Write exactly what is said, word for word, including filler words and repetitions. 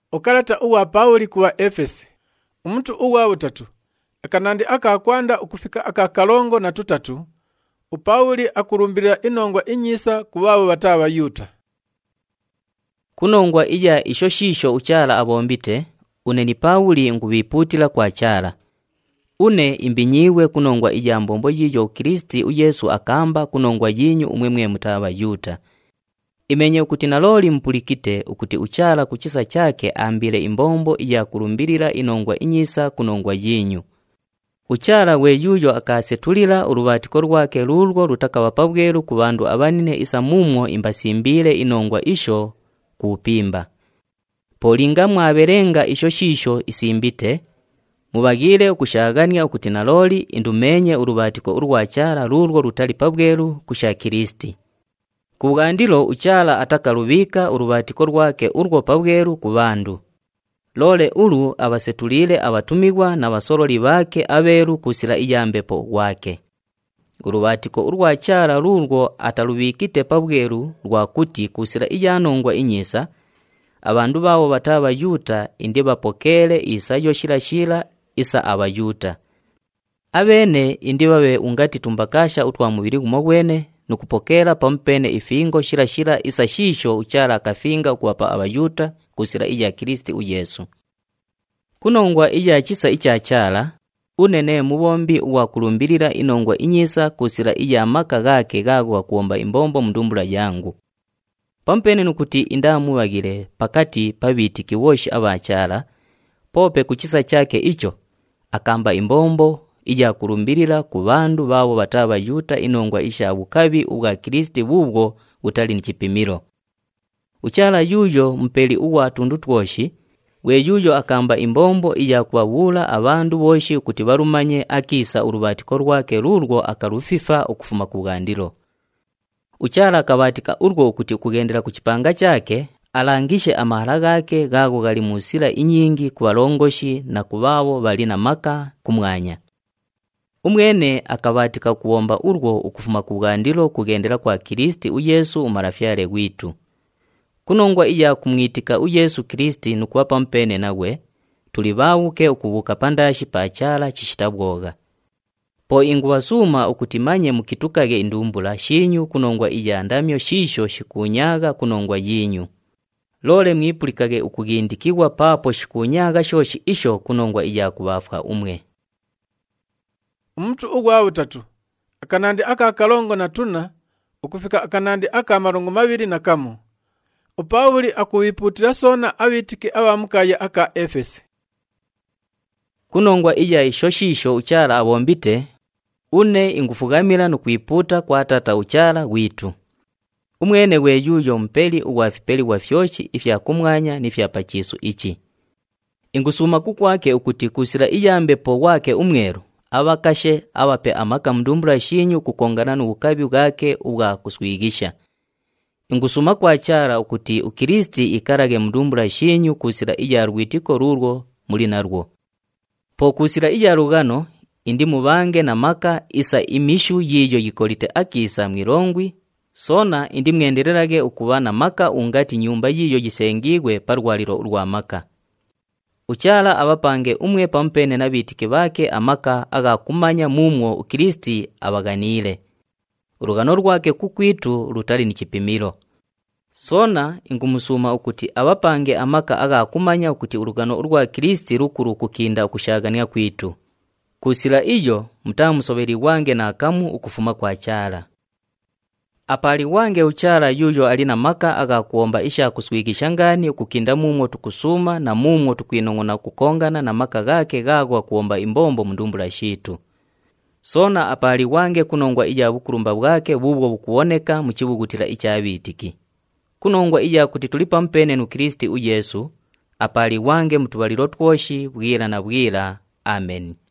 Ukarata uwa Pauli kuwa Efesi. Umuntu uwa utatu. Akanandi akakwanda ukufika akakalongo na tutatu. Upauli akurumbira inongwa inyisa kuwabo bataba yuta. Kunongwa ija isho shisho uchala abombite, une ni Pauli ngubiputila kwa chala. Une imbinyiwe kunongwa ija mbombo yijo Kristi uyesu akamba kunongwa yinyu umwemwe mutaba yuta. Imenye ukuti naloli mpulikite ukuti uchala kuchisa chake ambile imbombo ija kurumbirira inongwa inyisa kunongwa yinyu. Uchala we yujo akasetulira urubatiko rwake lulwo rutakawa pabweru ku bandu abanine isa mumwo imbasimbile inongwa isho kupimba. Polinga mwaberenga isho shisho isimbite, mubagire ukushagania ukuti naloli indumenye urubatiko urwachala lulwo rutali pabweru kusha Kristi. Kugandilo uchala atakalubika urubatiko rwake urwo pabweru ku bandu. Lole ulu abasetulile abatumigwa na basoroli bake aberu kusila ijambepo wake. Urubatiko urwachala lulwo atalubikite pabweru rwakuti kusila ijanongwa inyisa, abandu bawo bataba yuta indi bapokele isa yoshilashila isa abayuta. Abene indi babe ungati tumbakasha utwa mubiri gumogwene nukupokela pampene ifingo shilashila isa shisho uchala akafinga kuwapa abayuta kusila ija Kristi uyesu. Kunongwa ija chisa ichachala, unene mubombi uwa kulumbirira inongwa inyisa kusila ija maka gake gagwa kuomba imbombo mdumbula yangu. Pampene nukuti indamu wagile pakati pabiti kiwoshi abachala, pope kuchisa chake icho, akamba imbombo ija kulumbirira ku bandu babo bataba yuta inongwa isha bukabi uga Kristi bubwo utali nichipimiro. Uchala yujo mpeli uwa tundu twoshi, we yujo akamba imbombo ija kubabula abandu boshi kuti barumanye akisa urubatiko rwake lulwo akarufifa ukufuma kugandilo. Uchala akabatika urwo kuti kugendera kuchipanga chake, alangishe amahara gake gago gali musila inyingi kubalongoshi na kubabo bali na maka kumwanya. Umwene akabatika kuomba urwo ukufuma kugandilo kugendera kwa Kristi uyesu umarafyale witu. Kunongwa ija kumwitika uyesu Kristi nukuwapa mpene nawe, tulibawuke ukubuka pandashi pachala chishitabwoga. Po inguwasuma ukutimanye mukitukage indumbula shinyu kunongwa ija andamyo shisho shikunyaga kunongwa yinyu. Lole mwipulikage ukugindikiwa papo shikunyaga shoshi isho kunongwa ija kubafwa umwe. Umuntu ugwa utatu. Akanandi aka kalongo na tuna, ukufika akanandi aka marongo mabiri na kamu. Upauli akuwiputira sona abitiki abamukaye aka Efesi. Kunongwa ija ishoshisho uchala abombite, une ingufugamira nukwiputa kwa tata uchala witu. Umwene we yuyo mpeli uwafipeli wafyoshi ifya kumwanya nifya pachisu ichi. Ingusuma kukwake ukuti kusila ijambepo wake umweru, abakashe abape amaka mdumbula shinyu kukongana nubukabi bwake ubwa kuswigisha. Ingusuma kwa chara ukuti ukristi ikarage mdumbula shinyu kusila ija rwitiko rurwo muri narwo. Po kusila ija rugano indi mubange na maka isa imishu yiyo yikolite akisa mwirongwi, sona indi mwendererage ukubana maka ungati nyumba yiyo gisengigwe parwaliro urwa maka. Uchala abapange umwe pampene nabitike bake amaka agakumanya mumwo ukristi abaganile. Urugano rwake kukwitu rutali nichipimiro. Sona ingumusuma ukuti abapange amaka agakumanya ukuti urugano urwa Kristi rukuru kukinda ukushagania kwitu. Kusila iyo mutamusoberi wange na akamu ukufuma kwa chala. Apali wange uchala yuyo alina maka agakuomba isha kuswigisha ngani ukukinda mumwo tukusuma na mumwo tukwinongona kukongana na maka gake gagwa kuomba imbombo mdumbula shitu. Sona apali wange kunongwa ija bukurumba bwake bubwo bukuoneka muchibugutira ichabitiki. Kunongwa ija kuti tulipa mpene nu Kristi uyesu, apali wange mutubaliro twoshi bwira na bwira. Amen.